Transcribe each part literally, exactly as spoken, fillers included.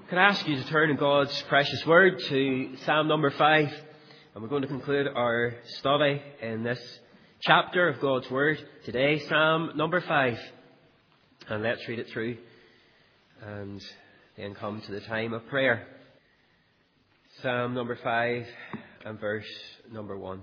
Can I ask you to turn in God's precious word to Psalm number five, and we're going to conclude our study in this chapter of God's word today, Psalm number five. And let's read it through and then come to the time of prayer. Psalm number five and verse number one.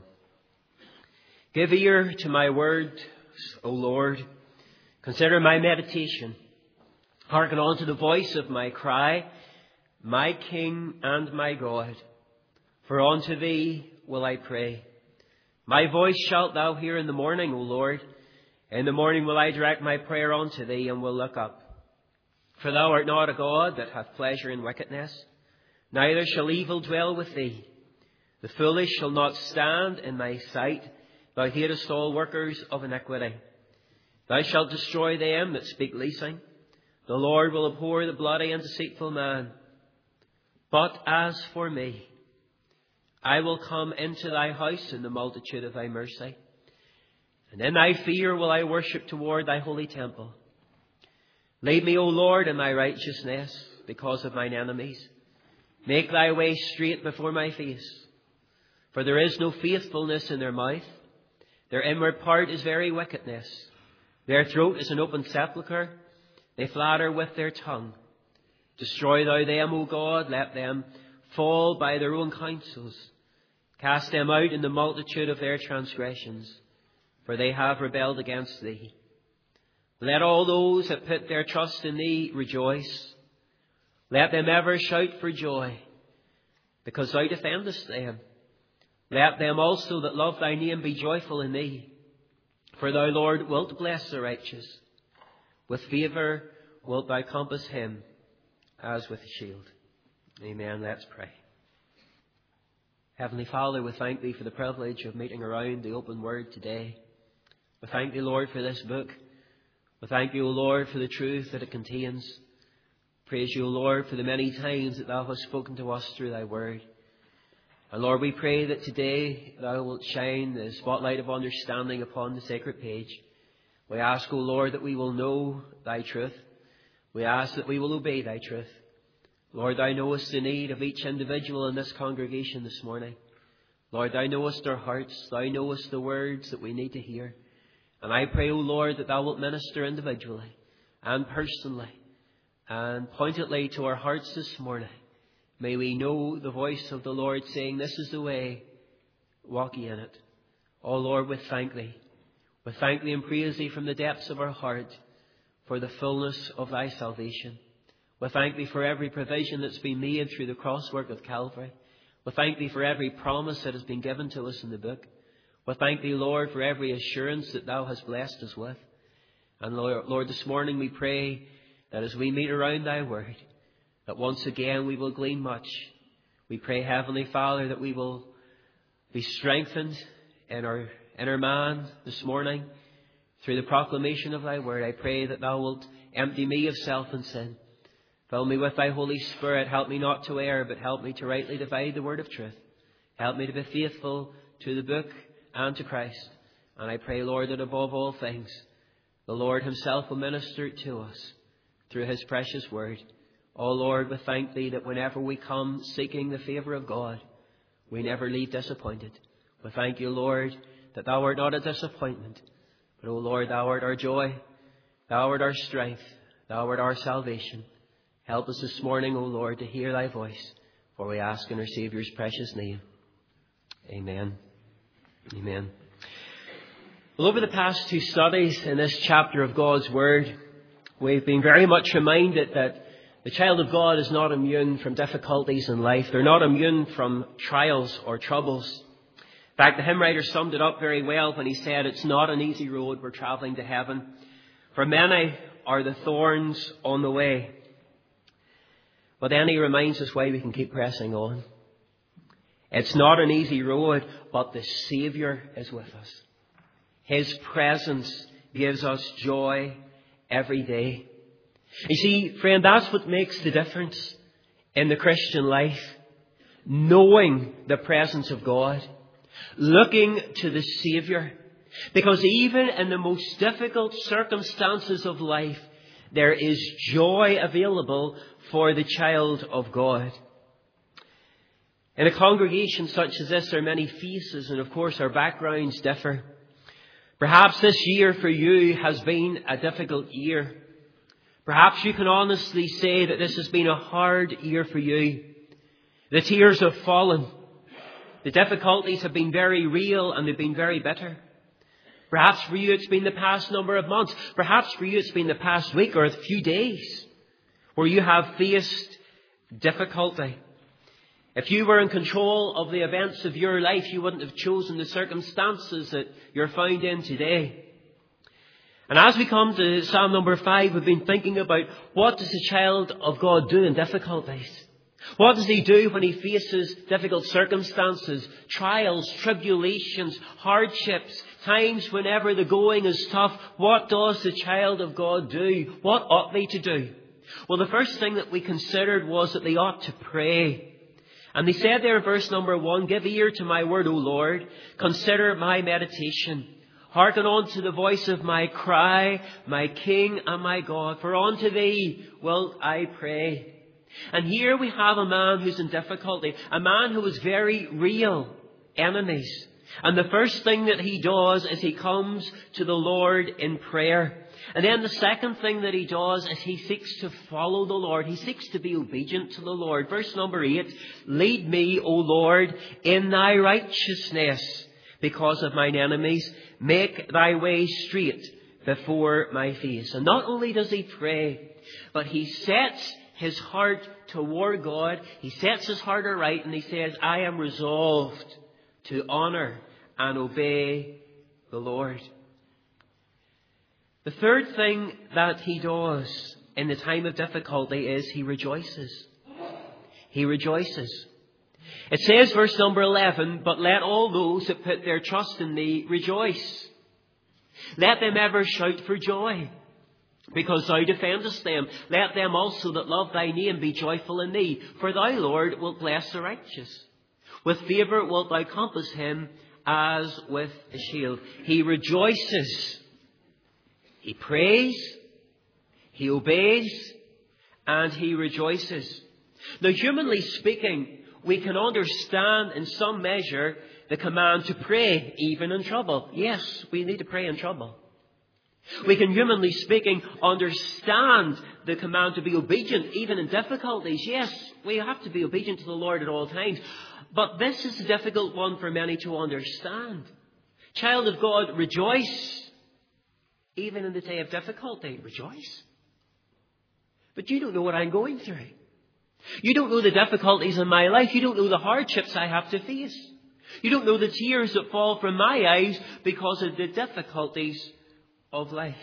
Give ear to my words, O Lord. Consider my meditation. Hearken unto the voice of my cry, my King and my God. For unto thee will I pray. My voice shalt thou hear in the morning, O Lord. In the morning will I direct my prayer unto thee, and will look up. For thou art not a God that hath pleasure in wickedness, neither shall evil dwell with thee. The foolish shall not stand in thy sight. Thou hatest all workers of iniquity. Thou shalt destroy them that speak leasing. The Lord will abhor the bloody and deceitful man. But as for me, I will come into thy house in the multitude of thy mercy. And in thy fear will I worship toward thy holy temple. Lead me, O Lord, in thy righteousness because of mine enemies. Make thy way straight before my face. For there is no faithfulness in their mouth. Their inward part is very wickedness. Their throat is an open sepulchre. They flatter with their tongue. Destroy thou them, O God. Let them fall by their own counsels. Cast them out in the multitude of their transgressions, for they have rebelled against thee. Let all those that put their trust in thee rejoice. Let them ever shout for joy, because thou defendest them. Let them also that love thy name be joyful in thee. For thou, Lord, wilt bless the righteous. With favour wilt thou compass him as with a shield. Amen. Let's pray. Heavenly Father, we thank thee for the privilege of meeting around the open word today. We thank thee, Lord, for this book. We thank you, O Lord, for the truth that it contains. Praise you, O Lord, for the many times that thou hast spoken to us through thy word. And Lord, we pray that today thou wilt shine the spotlight of understanding upon the sacred page. We ask, O Lord, that we will know thy truth. We ask that we will obey thy truth. Lord, thou knowest the need of each individual in this congregation this morning. Lord, thou knowest our hearts. Thou knowest the words that we need to hear. And I pray, O Lord, that thou wilt minister individually and personally and pointedly to our hearts this morning. May we know the voice of the Lord saying, this is the way, walk ye in it. O Lord, we thank thee. We thank thee and praise thee from the depths of our heart for the fullness of thy salvation. We thank thee for every provision that's been made through the cross work of Calvary. We thank thee for every promise that has been given to us in the book. We thank thee, Lord, for every assurance that thou hast blessed us with. And Lord, Lord, this morning we pray that as we meet around thy word, that once again we will glean much. We pray, Heavenly Father, that we will be strengthened in our inner man this morning through the proclamation of thy word. I pray that thou wilt empty me of self and sin. Fill me with thy Holy Spirit. Help me not to err, but help me to rightly divide the word of truth. Help me to be faithful to the book and to Christ. And I pray, Lord, that above all things, the Lord himself will minister to us through his precious word. Oh Lord, we thank thee that whenever we come seeking the favour of God, we never leave disappointed. We thank you, Lord, that thou art not a disappointment, but, O Lord, thou art our joy, thou art our strength, thou art our salvation. Help us this morning, O Lord, to hear thy voice, for we ask in our Saviour's precious name. Amen. Amen. Well, over the past two studies in this chapter of God's Word, we've been very much reminded that the child of God is not immune from difficulties in life. They're not immune from trials or troubles. In fact, the hymn writer summed it up very well when he said, it's not an easy road we're travelling to heaven, for many are the thorns on the way. But then he reminds us why we can keep pressing on. It's not an easy road, but the Saviour is with us. His presence gives us joy every day. You see, friend, that's what makes the difference in the Christian life. Knowing the presence of God. Looking to the Saviour. Because even in the most difficult circumstances of life, there is joy available for the child of God. In a congregation such as this, there are many faces, and of course our backgrounds differ. Perhaps this year for you has been a difficult year. Perhaps you can honestly say that this has been a hard year for you. The tears have fallen. The difficulties have been very real and they've been very bitter. Perhaps for you it's been the past number of months. Perhaps for you it's been the past week or a few days where you have faced difficulty. If you were in control of the events of your life, you wouldn't have chosen the circumstances that you're found in today. And as we come to Psalm number five, we've been thinking about what does the child of God do in difficulties? What does he do when he faces difficult circumstances, trials, tribulations, hardships, times whenever the going is tough? What does the child of God do? What ought they to do? Well, the first thing that we considered was that they ought to pray. And they said there in verse number one, give ear to my word, O Lord. Consider my meditation. Hearken unto the voice of my cry, my King and my God. For unto thee will I pray. And here we have a man who's in difficulty. A man who has very real enemies. And the first thing that he does is he comes to the Lord in prayer. And then the second thing that he does is he seeks to follow the Lord. He seeks to be obedient to the Lord. Verse number eight, lead me, O Lord, in thy righteousness because of mine enemies. Make thy way straight before my face. And not only does he pray, but he sets his heart toward God. He sets his heart aright and he says, I am resolved to honour and obey the Lord. The third thing that he does in the time of difficulty is he rejoices. He rejoices. It says, verse number eleven, but let all those that put their trust in thee rejoice. Let them ever shout for joy, because thou defendest them. Let them also that love thy name be joyful in thee. For thou, Lord, wilt bless the righteous. With favour wilt thou compass him as with a shield. He rejoices. He prays, he obeys, and he rejoices. Now, humanly speaking, we can understand in some measure the command to pray even in trouble. Yes, we need to pray in trouble. We can, humanly speaking, understand the command to be obedient even in difficulties. Yes, we have to be obedient to the Lord at all times. But this is a difficult one for many to understand. Child of God, rejoice. Even in the day of difficulty, rejoice. But you don't know what I'm going through. You don't know the difficulties in my life. You don't know the hardships I have to face. You don't know the tears that fall from my eyes because of the difficulties of life.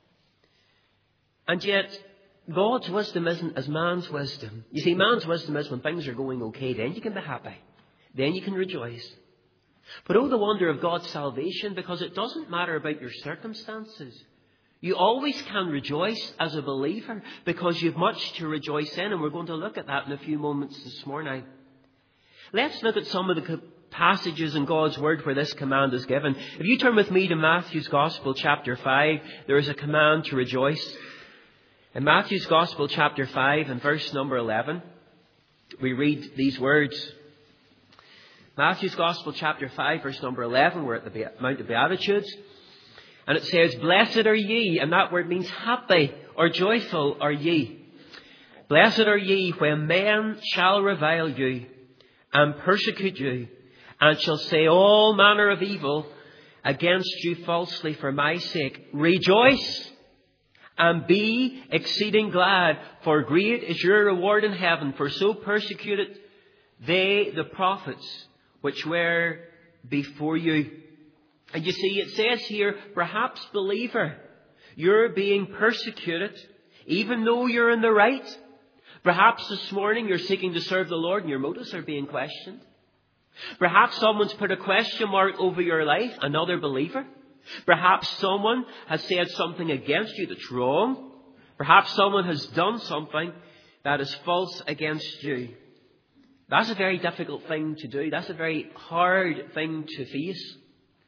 And yet, God's wisdom isn't as man's wisdom. You see, man's wisdom is when things are going okay, then you can be happy. Then you can rejoice. But oh, the wonder of God's salvation, because it doesn't matter about your circumstances. You always can rejoice as a believer because you've much to rejoice in, and we're going to look at that in a few moments this morning. Let's look at some of the passages in God's Word where this command is given. If you turn with me to Matthew's Gospel, chapter five, there is a command to rejoice. In Matthew's Gospel, chapter five, and verse number eleven, we read these words. Matthew's Gospel, chapter five, verse number eleven, we're at the Mount of Beatitudes. And it says, blessed are ye, and that word means happy or joyful are ye. Blessed are ye when men shall revile you and persecute you, and shall say all manner of evil against you falsely for my sake. Rejoice and be exceeding glad, for great is your reward in heaven. For so persecuted they the prophets which were before you. And you see, it says here, perhaps, believer, you're being persecuted, even though you're in the right. Perhaps this morning you're seeking to serve the Lord and your motives are being questioned. Perhaps someone's put a question mark over your life, another believer. Perhaps someone has said something against you that's wrong. Perhaps someone has done something that is false against you. That's a very difficult thing to do. That's a very hard thing to face.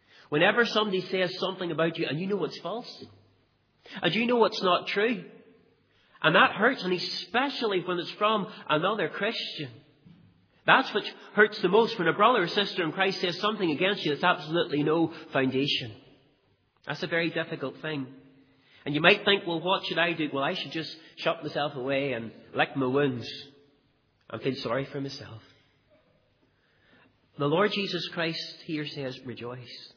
Whenever somebody says something about you and you know it's false, and you know it's not true, And that hurts, and especially when it's from another Christian. That's what hurts the most, when a brother or sister in Christ says something against you that's absolutely no foundation. That's a very difficult thing. And you might think, well, what should I do? Well, I should just shut myself away and lick my wounds and feel sorry for myself. The Lord Jesus Christ here says, rejoice.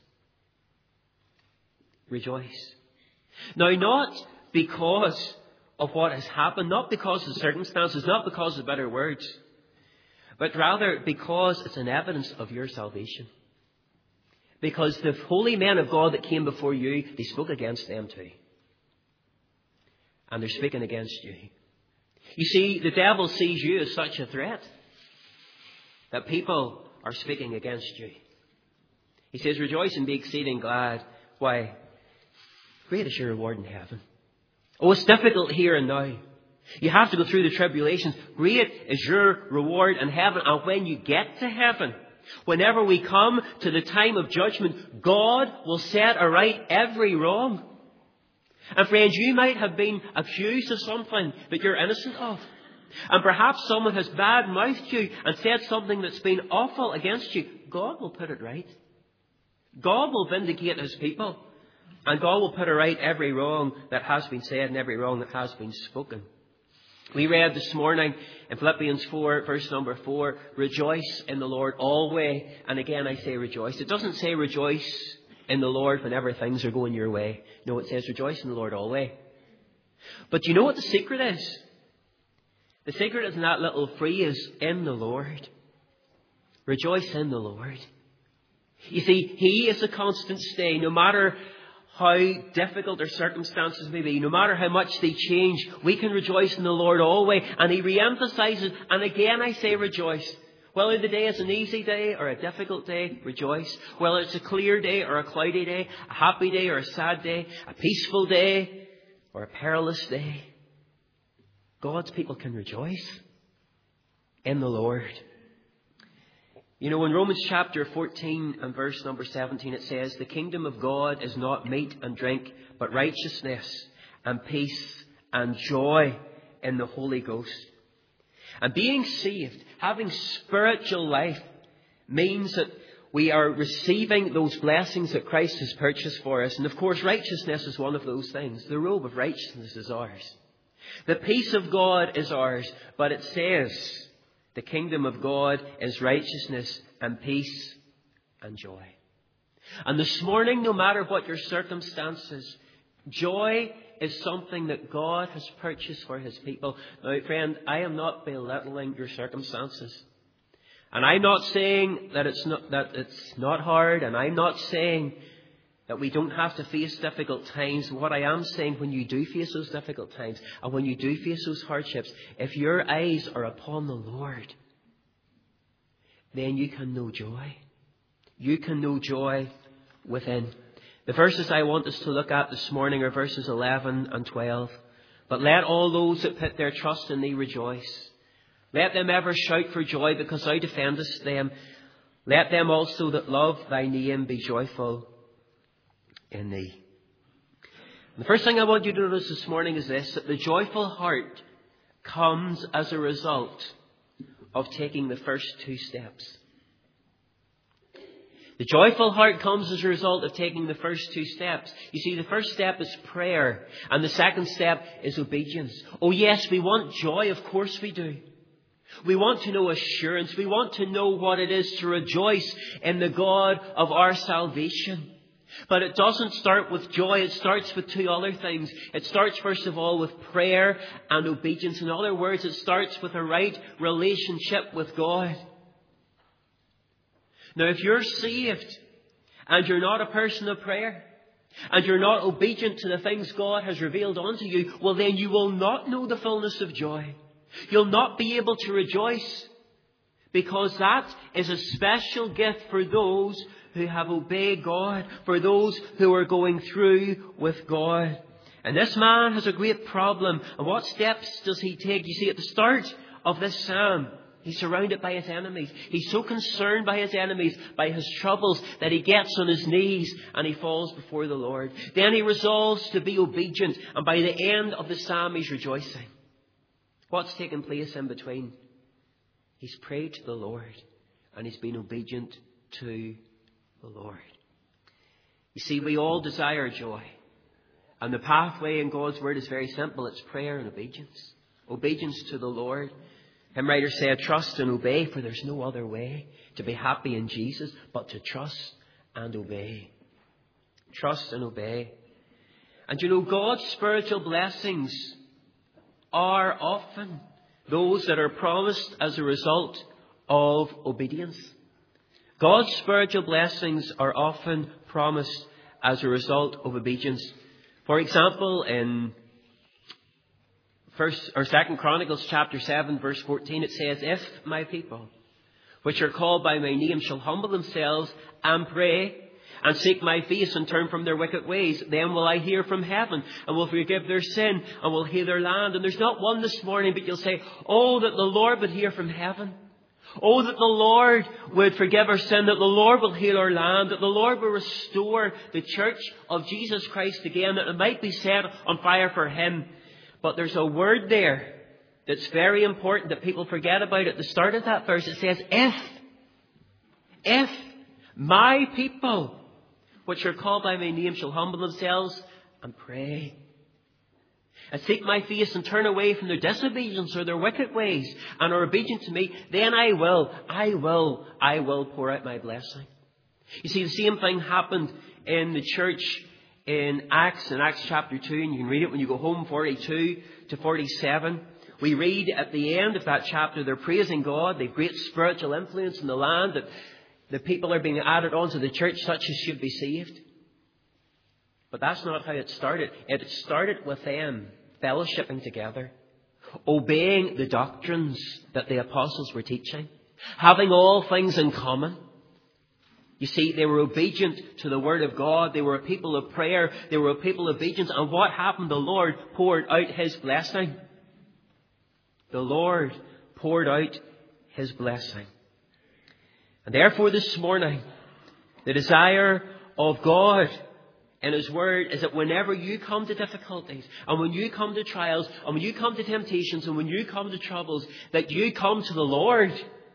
Rejoice. Now, not because of what has happened, not because of circumstances, not because of better words, but rather because it's an evidence of your salvation. Because the holy men of God that came before you, they spoke against them too. And they're speaking against you. You see, the devil sees you as such a threat that people are speaking against you. He says, rejoice and be exceeding glad. Why? Great is your reward in heaven. Oh, it's difficult here and now. You have to go through the tribulations. Great is your reward in heaven. And when you get to heaven, whenever we come to the time of judgment, God will set aright every wrong. And friends, you might have been accused of something that you're innocent of. And perhaps someone has bad-mouthed you and said something that's been awful against you. God will put it right. God will vindicate his people. And God will put right every wrong that has been said and every wrong that has been spoken. We read this morning in Philippians four, verse number four, rejoice in the Lord always. And again, I say rejoice. It doesn't say rejoice in the Lord whenever things are going your way. No, it says rejoice in the Lord always. But do you know what the secret is? The secret is in that little phrase, in the Lord. Rejoice in the Lord. You see, he is a constant stay, no matter how difficult our circumstances may be, no matter how much they change, we can rejoice in the Lord always. And he re-emphasizes, and again I say rejoice. Whether the day is an easy day or a difficult day, rejoice. Whether it's a clear day or a cloudy day, a happy day or a sad day, a peaceful day or a perilous day, God's people can rejoice in the Lord. You know, in Romans chapter fourteen and verse number seventeen, it says, the kingdom of God is not meat and drink, but righteousness and peace and joy in the Holy Ghost. And being saved, having spiritual life, means that we are receiving those blessings that Christ has purchased for us. And of course, righteousness is one of those things. The robe of righteousness is ours. The peace of God is ours. But it says, the kingdom of God is righteousness and peace and joy. And this morning, no matter what your circumstances, joy is something that God has purchased for his people. Now, friend, I am not belittling your circumstances. And I'm not saying that it's not, that it's not hard. And I'm not saying that we don't have to face difficult times. What I am saying, when you do face those difficult times and when you do face those hardships, if your eyes are upon the Lord, then you can know joy. You can know joy within. The verses I want us to look at this morning are verses eleven and twelve. But let all those that put their trust in thee rejoice. Let them ever shout for joy, because thou defendest them. Let them also that love thy name be joyful in thee. And the first thing I want you to notice this morning is this, that the joyful heart comes as a result of taking the first two steps. The joyful heart comes as a result of taking the first two steps. You see, the first step is prayer, and the second step is obedience. Oh yes, we want joy, of course we do. We want to know assurance. We want to know what it is to rejoice in the God of our salvation. But it doesn't start with joy. It starts with two other things. It starts, first of all, with prayer and obedience. In other words, it starts with a right relationship with God. Now, if you're saved and you're not a person of prayer and you're not obedient to the things God has revealed unto you, well, then you will not know the fullness of joy. You'll not be able to rejoice, because that is a special gift for those who have obeyed God, for those who are going through with God. And this man has a great problem. And what steps does he take? You see, at the start of this psalm, he's surrounded by his enemies. He's so concerned by his enemies, by his troubles, that he gets on his knees and he falls before the Lord. Then he resolves to be obedient. And by the end of the psalm, he's rejoicing. What's taken place in between? He's prayed to the Lord and he's been obedient to the Lord. You see, we all desire joy. And the pathway in God's Word is very simple. It's prayer and obedience. Obedience to the Lord. Hymn writers say, trust and obey, for there's no other way to be happy in Jesus but to trust and obey. Trust and obey. And you know, God's spiritual blessings are often those that are promised as a result of obedience. God's spiritual blessings are often promised as a result of obedience. For example, in First or Second Chronicles chapter seven, verse fourteen, it says, if my people, which are called by my name, shall humble themselves and pray and seek my face and turn from their wicked ways, then will I hear from heaven and will forgive their sin and will heal their land. And there's not one this morning, but you'll say, oh, that the Lord would hear from heaven. Oh, that the Lord would forgive our sin, that the Lord will heal our land, that the Lord will restore the church of Jesus Christ again, that it might be set on fire for Him. But there's a word there that's very important that people forget about at the start of that verse. It says, if, if my people, which are called by my name, shall humble themselves and pray and seek my face and turn away from their disobedience or their wicked ways and are obedient to me, then I will, I will, I will pour out my blessing. You see, the same thing happened in the church in Acts, in Acts chapter two, and you can read it when you go home, forty-two to forty-seven. We read at the end of that chapter, they're praising God, they've great spiritual influence in the land, that the people are being added onto the church, such as should be saved. But that's not how it started. It started with them fellowshipping together, obeying the doctrines that the apostles were teaching, having all things in common. You see, they were obedient to the Word of God. They were a people of prayer. They were a people of obedience. And what happened? The Lord poured out His blessing. The Lord poured out His blessing. And therefore this morning, the desire of God in His Word is that whenever you come to difficulties and when you come to trials and when you come to temptations and when you come to troubles, that you come to the Lord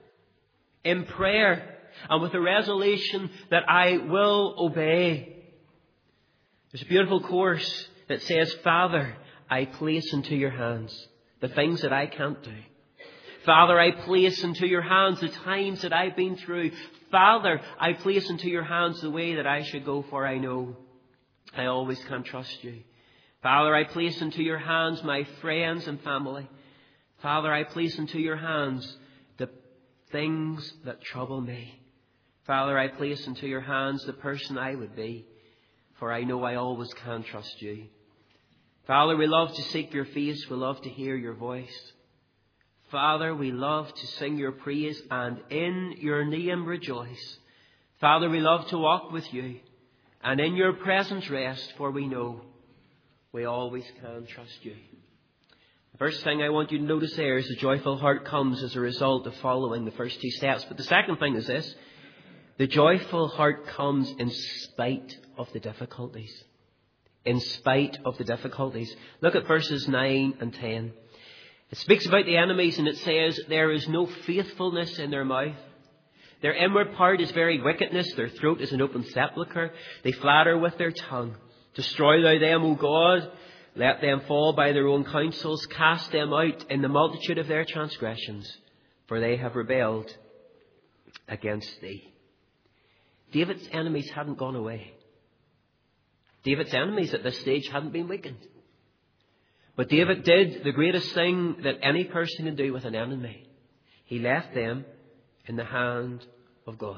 in prayer and with the resolution that I will obey. There's a beautiful chorus that says, Father, I place into your hands the things that I can't do. Father, I place into your hands the times that I've been through. Father, I place into your hands the way that I should go, for I know I always can trust you. Father, I place into your hands my friends and family. Father, I place into your hands the things that trouble me. Father, I place into your hands the person I would be, for I know I always can trust you. Father, we love to seek your face. We love to hear your voice. Father, we love to sing your praise and in your name rejoice. Father, we love to walk with you and in your presence rest, for we know we always can trust you. The first thing I want you to notice there is the joyful heart comes as a result of following the first two steps. But the second thing is this: the joyful heart comes in spite of the difficulties. In spite of the difficulties. Look at verses nine and ten. It speaks about the enemies and it says, there is no faithfulness in their mouth. Their inward part is very wickedness. Their throat is an open sepulchre. They flatter with their tongue. Destroy thou them, O God. Let them fall by their own counsels. Cast them out in the multitude of their transgressions. For they have rebelled against thee. David's enemies hadn't gone away. David's enemies at this stage hadn't been weakened. But David did the greatest thing that any person can do with an enemy. He left them in the hand of God.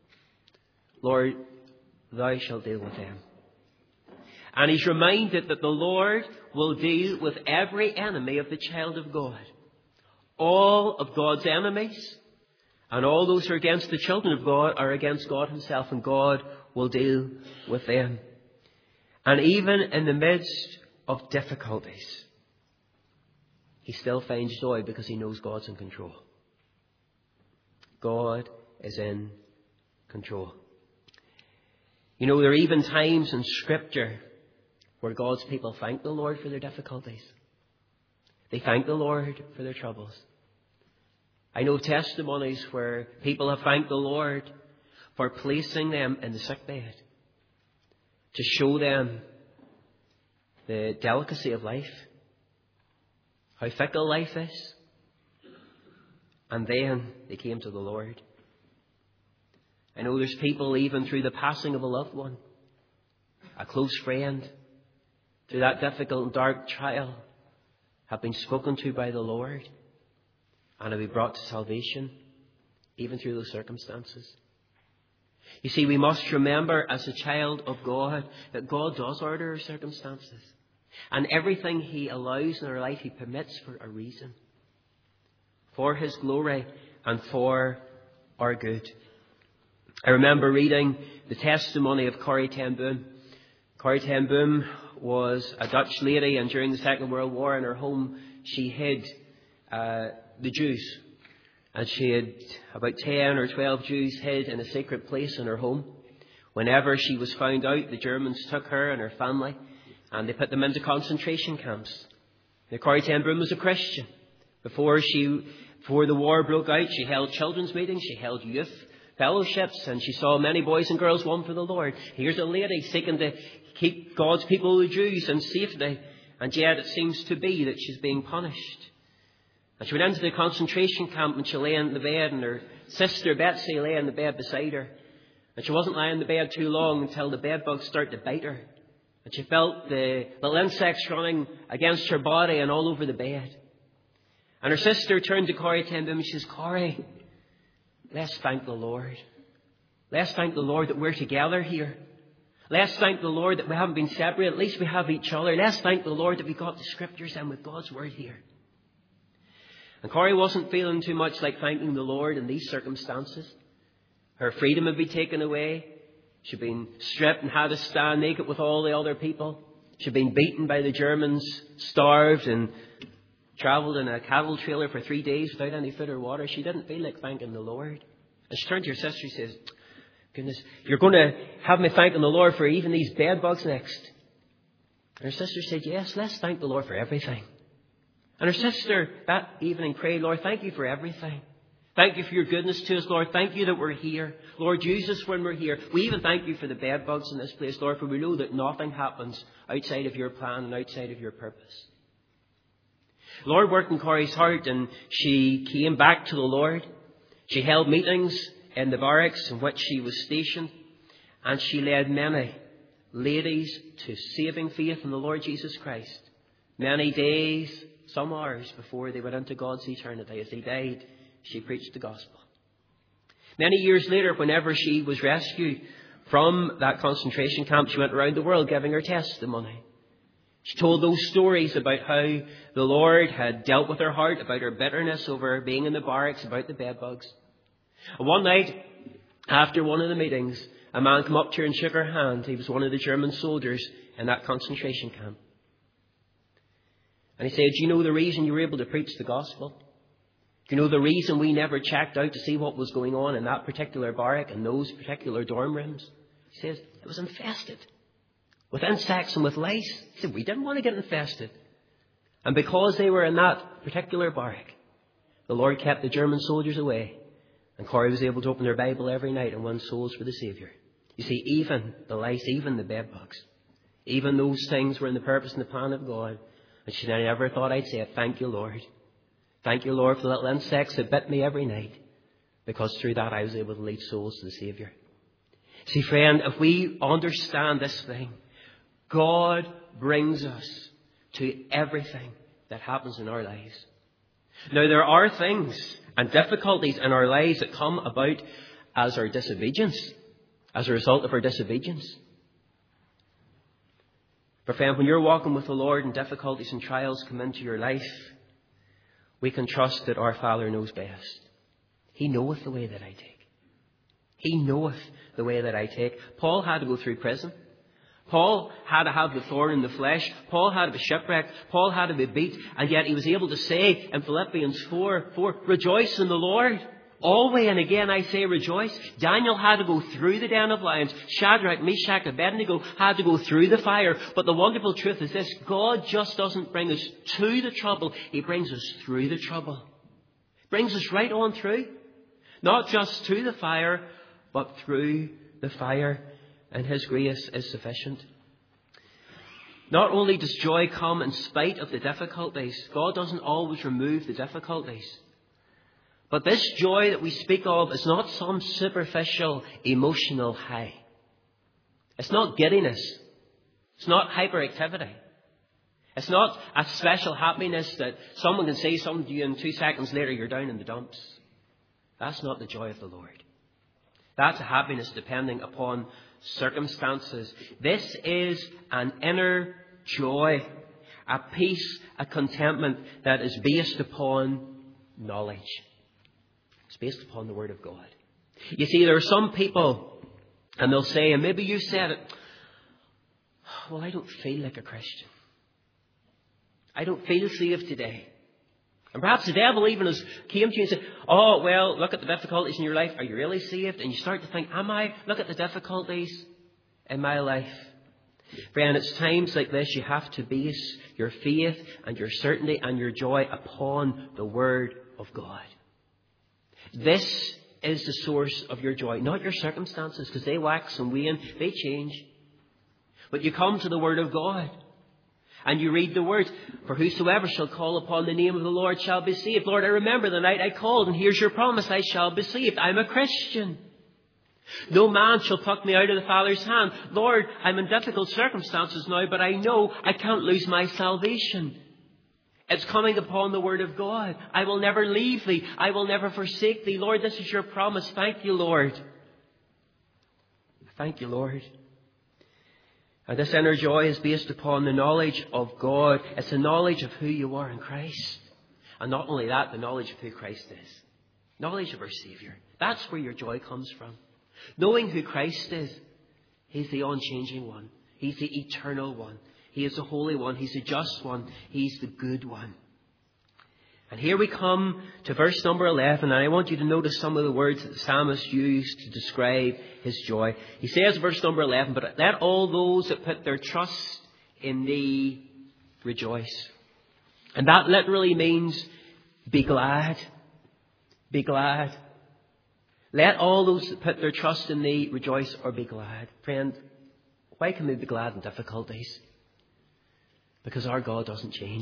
Lord, thou shalt deal with them. And he's reminded that the Lord will deal with every enemy of the child of God. All of God's enemies and all those who are against the children of God are against God himself, and God will deal with them. And even in the midst of difficulties, he still finds joy because he knows God's in control. God is in control. You know, there are even times in Scripture where God's people thank the Lord for their difficulties. They thank the Lord for their troubles. I know testimonies where people have thanked the Lord for placing them in the sickbed to show them the delicacy of life, how fickle life is. And then they came to the Lord. I know there's people, even through the passing of a loved one, a close friend, through that difficult and dark trial, have been spoken to by the Lord and have been brought to salvation, even through those circumstances. You see, we must remember as a child of God that God does order our circumstances. And everything He allows in our life, He permits for a reason. For His glory and for our good. I remember reading the testimony of Corrie ten Boom. Corrie ten Boom was a Dutch lady, and during the Second World War in her home, she hid uh, the Jews. And she had about ten or twelve Jews hid in a secret place in her home. Whenever she was found out, the Germans took her and her family and they put them into concentration camps. Now, Corrie ten Boom was a Christian. Before she, before the war broke out, she held children's meetings, she held youth fellowships, and she saw many boys and girls won for the Lord. Here's a lady seeking to keep God's people, the Jews, in safety, and yet it seems to be that she's being punished. And she went into the concentration camp and she lay in the bed, and her sister Betsy lay in the bed beside her. And she wasn't lying in the bed too long until the bed bugs started to bite her. And she felt the little insects running against her body and all over the bed. And her sister turned to Corrie ten Boom and she says, "Corrie, let's thank the Lord. Let's thank the Lord that we're together here. Let's thank the Lord that we haven't been separated. At least we have each other. Let's thank the Lord that we got the Scriptures and with God's Word here." And Corrie wasn't feeling too much like thanking the Lord in these circumstances. Her freedom had been taken away. She'd been stripped and had to stand naked with all the other people. She'd been beaten by the Germans, starved, and travelled in a cattle trailer for three days without any food or water. She didn't feel like thanking the Lord. And she turned to her sister and says, "Goodness, you're going to have me thanking the Lord for even these bed bugs next?" And her sister said, "Yes, let's thank the Lord for everything." And her sister that evening prayed, "Lord, thank you for everything. Thank you for your goodness to us, Lord. Thank you that we're here. Lord, use us when we're here. We even thank you for the bed bugs in this place, Lord, for we know that nothing happens outside of your plan and outside of your purpose." Lord worked in Corrie's heart, and she came back to the Lord. She held meetings in the barracks in which she was stationed, and she led many ladies to saving faith in the Lord Jesus Christ. Many days, some hours before they went into God's eternity. As they died, she preached the gospel. Many years later, whenever she was rescued from that concentration camp, she went around the world giving her testimony. She told those stories about how the Lord had dealt with her heart, about her bitterness over being in the barracks, about the bedbugs. And one night, after one of the meetings, a man came up to her and shook her hand. He was one of the German soldiers in that concentration camp. And he said, "Do you know the reason you were able to preach the gospel? Do you know the reason we never checked out to see what was going on in that particular barrack and those particular dorm rooms?" He says, "It was infested with insects and with lice." He said, "We didn't want to get infested." And because they were in that particular barrack, the Lord kept the German soldiers away. And Corrie was able to open her Bible every night and win souls for the Saviour. You see, even the lice, even the bedbugs, even those things were in the purpose and the plan of God. And she never thought I'd say it. "Thank you, Lord. Thank you, Lord, for the little insects that bit me every night. Because through that I was able to lead souls to the Saviour." See, friend, if we understand this thing, God brings us to everything that happens in our lives. Now, there are things and difficulties in our lives that come about as our disobedience, as a result of our disobedience. But friend, when you're walking with the Lord and difficulties and trials come into your life, we can trust that our Father knows best. He knoweth the way that I take. He knoweth the way that I take. Paul had to go through prison. Paul had to have the thorn in the flesh. Paul had to be shipwrecked. Paul had to be beat. And yet he was able to say in Philippians four, four, "Rejoice in the Lord." Always and again I say rejoice. Daniel had to go through the den of lions. Shadrach, Meshach, Abednego had to go through the fire. But the wonderful truth is this: God just doesn't bring us to the trouble. He brings us through the trouble. He brings us right on through. Not just to the fire, but through the fire. And His grace is sufficient. Not only does joy come in spite of the difficulties, God doesn't always remove the difficulties. But this joy that we speak of is not some superficial emotional high. It's not giddiness. It's not hyperactivity. It's not a special happiness that someone can say something to you and two seconds later you're down in the dumps. That's not the joy of the Lord. That's a happiness depending upon circumstances. This is an inner joy, a peace, a contentment that is based upon knowledge. It's based upon the Word of God. You see, there are some people, and they'll say, and maybe you said it, well, I don't feel like a Christian. I don't feel saved today. And perhaps the devil even has came to you and said, oh, well, look at the difficulties in your life. Are you really saved? And you start to think, am I? Look at the difficulties in my life. Friend, it's times like this you have to base your faith and your certainty and your joy upon the Word of God. This is the source of your joy, not your circumstances, because they wax and wane, they change. But you come to the Word of God and you read the words, for whosoever shall call upon the name of the Lord shall be saved. Lord, I remember the night I called, and here's your promise, I shall be saved. I'm a Christian. No man shall pluck me out of the Father's hand. Lord, I'm in difficult circumstances now, but I know I can't lose my salvation. It's coming upon the Word of God. I will never leave thee. I will never forsake thee. Lord, this is your promise. Thank you, Lord. Thank you, Lord. And this inner joy is based upon the knowledge of God. It's the knowledge of who you are in Christ. And not only that, the knowledge of who Christ is. Knowledge of our Saviour. That's where your joy comes from. Knowing who Christ is. He's the unchanging one. He's the eternal one. He is the Holy One. He's the just one. He's the good one. And here we come to verse number eleven. And I want you to notice some of the words that the psalmist used to describe his joy. He says, verse number eleven, but let all those that put their trust in thee rejoice. And that literally means be glad. Be glad. Let all those that put their trust in thee rejoice or be glad. Friend, why can we be glad in difficulties? Because our God doesn't change.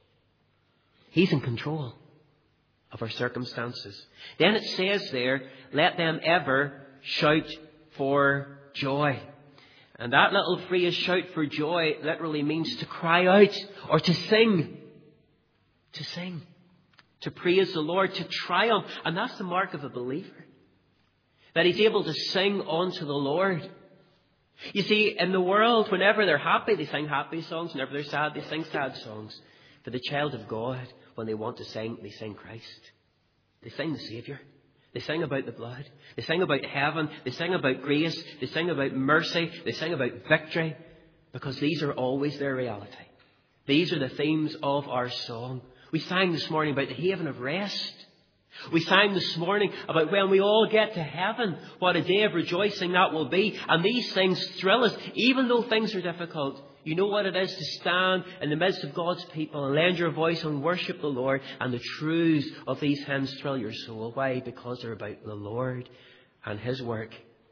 He's in control of our circumstances. Then it says there, let them ever shout for joy. And that little phrase, shout for joy, literally means to cry out or to sing. To sing. To praise the Lord, to triumph. And that's the mark of a believer. That he's able to sing unto the Lord. You see, in the world, whenever they're happy, they sing happy songs. Whenever they're sad, they sing sad songs. For the child of God, when they want to sing, they sing Christ. They sing the Saviour. They sing about the blood. They sing about heaven. They sing about grace. They sing about mercy. They sing about victory. Because these are always their reality. These are the themes of our song. We sang this morning about the haven of rest. We sang this morning about when we all get to heaven, what a day of rejoicing that will be. And these things thrill us, even though things are difficult. You know what it is to stand in the midst of God's people and lend your voice and worship the Lord. And the truths of these hymns thrill your soul. Why? Because they're about the Lord and His work.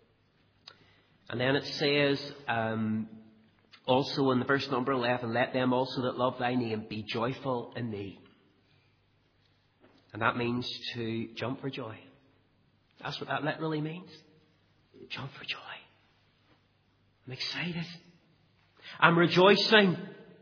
And then it says um, also in the verse number eleven, let them also that love thy name be joyful in thee. And that means to jump for joy. That's what that literally means. Jump for joy. I'm excited. I'm rejoicing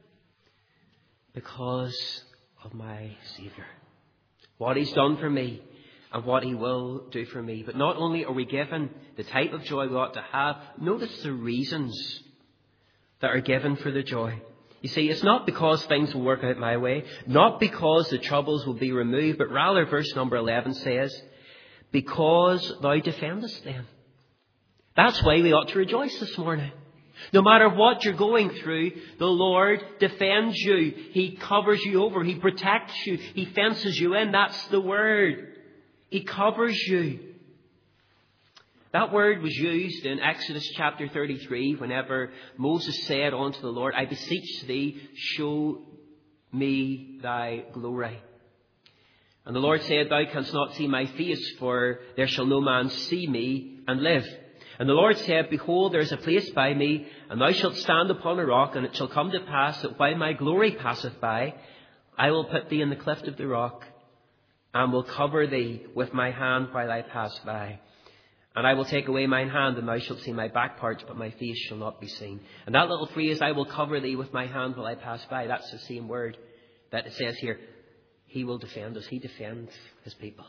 because of my Saviour. What He's done for me and what He will do for me. But not only are we given the type of joy we ought to have, notice the reasons that are given for the joy. You see, it's not because things will work out my way, not because the troubles will be removed, but rather verse number eleven says, because thou defendest them. That's why we ought to rejoice this morning. No matter what you're going through, the Lord defends you. He covers you over. He protects you. He fences you in. That's the word. He covers you. That word was used in Exodus chapter thirty-three whenever Moses said unto the Lord, I beseech thee, show me thy glory. And the Lord said, thou canst not see my face, for there shall no man see me and live. And the Lord said, behold, there is a place by me, and thou shalt stand upon a rock, and it shall come to pass that while my glory passeth by, I will put thee in the cleft of the rock, and will cover thee with my hand while I pass by. And I will take away mine hand, and thou shalt see my back parts, but my face shall not be seen. And that little phrase, I will cover thee with my hand while I pass by, that's the same word that it says here. He will defend us. He defends his people.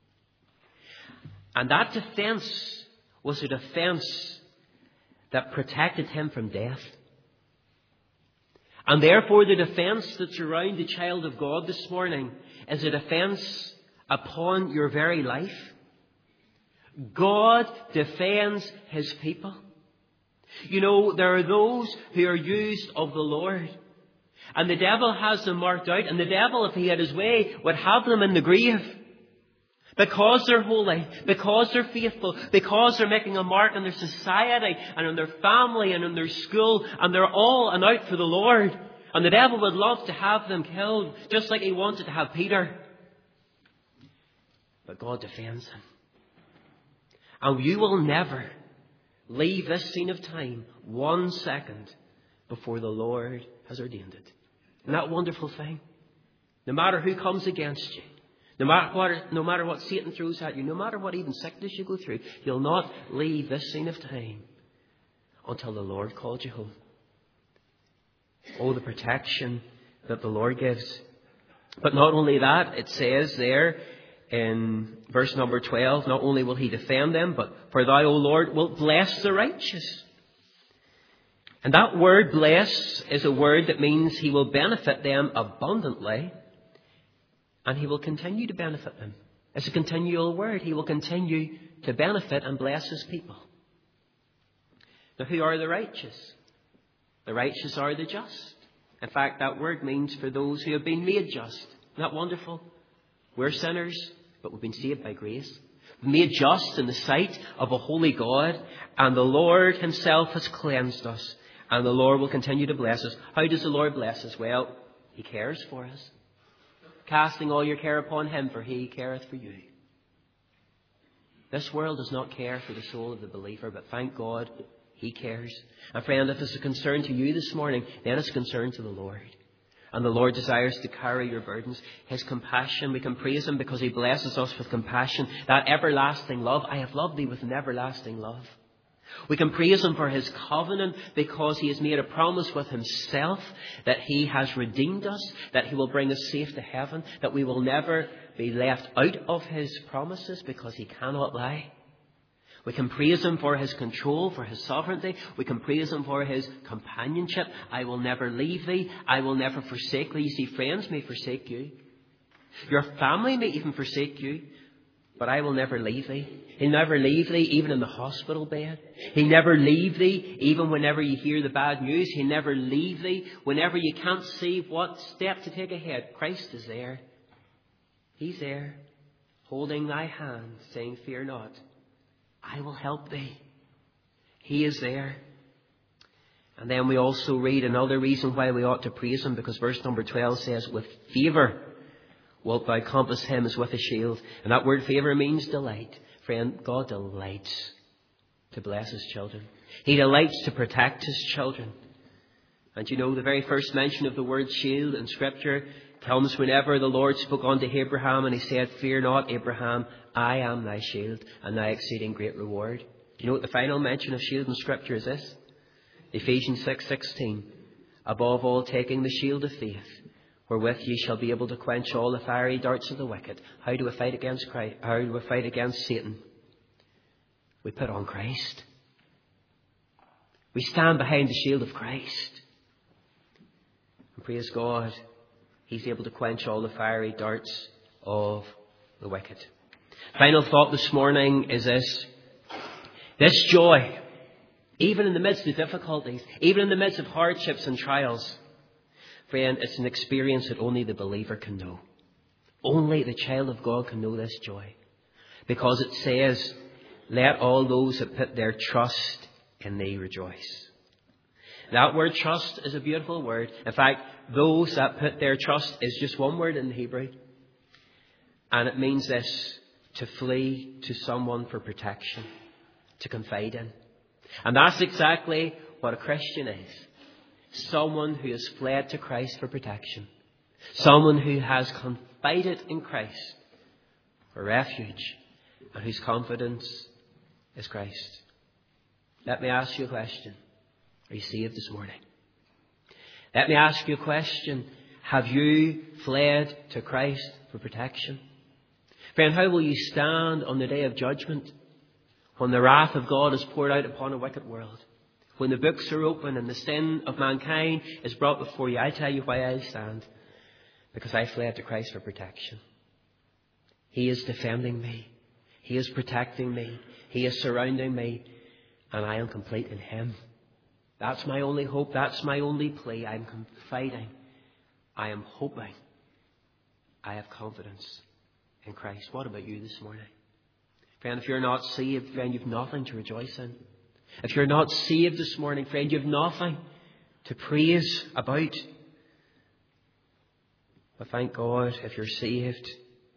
And that defence was a defence that protected him from death. And therefore the defence that's around the child of God this morning is a defence upon your very life. God defends his people. You know, there are those who are used of the Lord. And the devil has them marked out. And the devil, if he had his way, would have them in the grave. Because they're holy, because they're faithful, because they're making a mark in their society and in their family and in their school, and they're all and out for the Lord. And the devil would love to have them killed, just like he wanted to have Peter. But God defends him. And you will never leave this scene of time one second before the Lord has ordained it. Isn't that a wonderful thing? No matter who comes against you, no matter what, no matter what Satan throws at you, no matter what even sickness you go through, you'll not leave this scene of time until the Lord calls you home. Oh, the protection that the Lord gives. But not only that, it says there in verse number twelve, not only will he defend them, but for thou, O Lord, wilt bless the righteous. And that word bless is a word that means he will benefit them abundantly, and he will continue to benefit them. It's a continual word. He will continue to benefit and bless his people. Now, who are the righteous? The righteous are the just. In fact, that word means for those who have been made just. Isn't that wonderful? We're sinners, but we've been saved by grace. Made just in the sight of a holy God, and the Lord himself has cleansed us, and the Lord will continue to bless us. How does the Lord bless us? Well, he cares for us. Casting all your care upon him, for he careth for you. This world does not care for the soul of the believer, but thank God he cares. And friend, if it's a concern to you this morning, then it's a concern to the Lord. And the Lord desires to carry your burdens. His compassion, we can praise him because he blesses us with compassion. That everlasting love. I have loved thee with an everlasting love. We can praise him for his covenant because he has made a promise with himself that he has redeemed us, that he will bring us safe to heaven, that we will never be left out of his promises because he cannot lie. We can praise him for his control, for his sovereignty. We can praise him for his companionship. I will never leave thee. I will never forsake thee. You see, friends may forsake you. Your family may even forsake you. But I will never leave thee. He'll never leave thee even in the hospital bed. He'll never leave thee even whenever you hear the bad news. He'll never leave thee whenever you can't see what step to take ahead. Christ is there. He's there, holding thy hand, saying, fear not. I will help thee. He is there. And then we also read another reason why we ought to praise him, because verse number twelve says, with favour wilt thou compass him as with a shield. And that word favour means delight. Friend, God delights to bless his children. He delights to protect his children. And you know, the very first mention of the word shield in Scripture comes whenever the Lord spoke unto Abraham and he said, fear not, Abraham, I am thy shield and thy exceeding great reward. Do you know what the final mention of shield in Scripture is this? Ephesians six sixteen. Above all, taking the shield of faith, wherewith ye shall be able to quench all the fiery darts of the wicked. How do we fight against Christ? How do we fight against Satan? We put on Christ. We stand behind the shield of Christ. And praise God, he's able to quench all the fiery darts of the wicked. Final thought this morning is this. This joy, even in the midst of difficulties, even in the midst of hardships and trials, friend, it's an experience that only the believer can know. Only the child of God can know this joy. because it says, let all those that put their trust in thee rejoice. That word trust is a beautiful word. In fact, those that put their trust is just one word in Hebrew. And it means this: to flee to someone for protection, to confide in. And that's exactly what a Christian is. Someone who has fled to Christ for protection. Someone who has confided in Christ for refuge and whose confidence is Christ. Let me ask you a question. Are you saved this morning? Let me ask you a question. Have you fled to Christ for protection? Friend, how will you stand on the day of judgment when the wrath of God is poured out upon a wicked world? When the books are open and the sin of mankind is brought before you, I tell you why I stand. Because I fled to Christ for protection. He is defending me. He is protecting me. He is surrounding me. And I am complete in Him. That's my only hope. That's my only plea. I'm confiding. I am hoping. I have confidence in Christ. What about you this morning? Friend, if you're not saved, friend, you've nothing to rejoice in. If you're not saved this morning, friend, you've nothing to praise about. But thank God, if you're saved,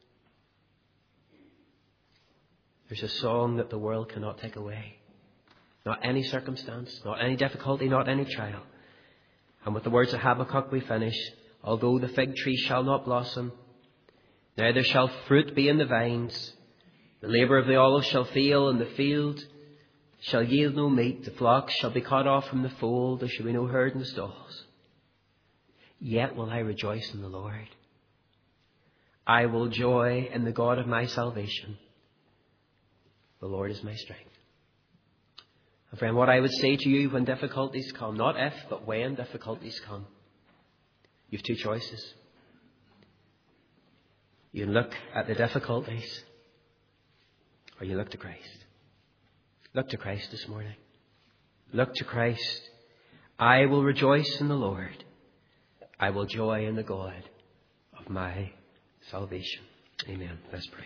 there's a song that the world cannot take away. Not any circumstance, not any difficulty, not any trial. And with the words of Habakkuk we finish, although the fig tree shall not blossom, neither shall fruit be in the vines, the labour of the olive shall fail, and the field shall yield no meat, the flocks shall be cut off from the fold, there shall be no herd in the stalls. Yet will I rejoice in the Lord. I will joy in the God of my salvation. The Lord is my strength. And friend, what I would say to you when difficulties come, not if, but when difficulties come, you have two choices. You can look at the difficulties, or you look to Christ. Look to Christ this morning. Look to Christ. I will rejoice in the Lord. I will joy in the God of my salvation. Amen. Let's pray.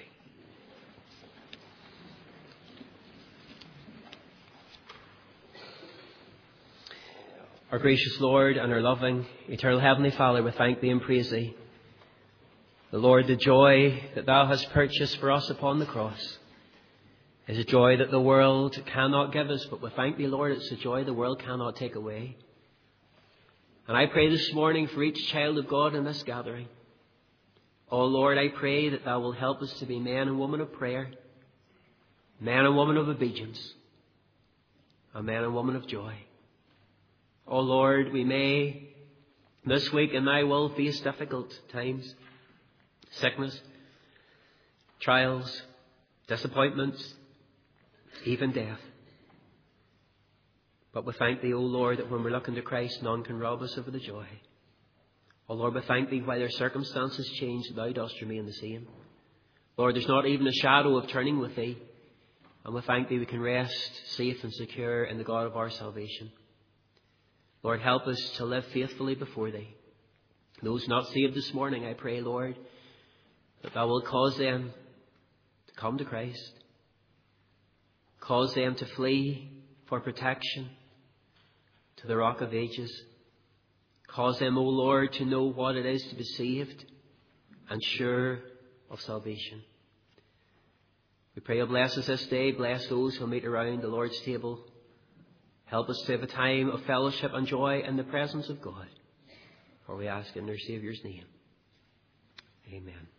Our gracious Lord and our loving, eternal Heavenly Father, we thank Thee and praise Thee. The Lord, the joy that Thou hast purchased for us upon the cross is a joy that the world cannot give us, but we thank Thee, Lord, it's a joy the world cannot take away. And I pray this morning for each child of God in this gathering. Oh Lord, I pray that Thou will help us to be men and women of prayer, men and women of obedience, and men and women of joy. Oh Lord, we may this week in Thy will face difficult times, sickness, trials, disappointments, even death. But we thank Thee, O Lord, that when we're looking to Christ, none can rob us of the joy. Oh Lord, we thank Thee, while their circumstances change, Thou dost remain the same. Lord, there's not even a shadow of turning with Thee. And we thank Thee we can rest safe and secure in the God of our salvation. Lord, help us to live faithfully before Thee. Those not saved this morning, I pray, Lord, that Thou will cause them to come to Christ. Cause them to flee for protection to the Rock of Ages. Cause them, O Lord, to know what it is to be saved and sure of salvation. We pray You'll bless us this day. Bless those who meet around the Lord's table. Help us to have a time of fellowship and joy in the presence of God. For we ask in our Saviour's name. Amen.